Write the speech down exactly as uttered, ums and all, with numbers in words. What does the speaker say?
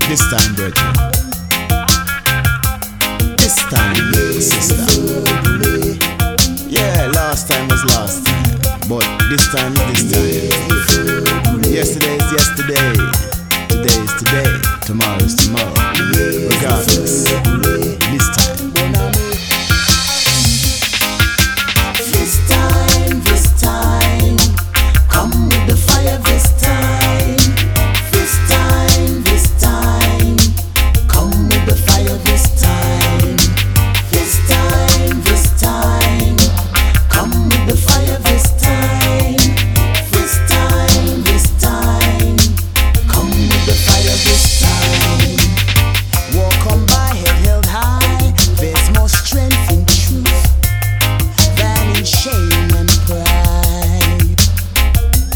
This time, brethren. This time, sister. Yeah, last time was last time, but this time is this time. Yesterday is yesterday. Today is today. Tomorrow is tomorrow. Regardless, this time.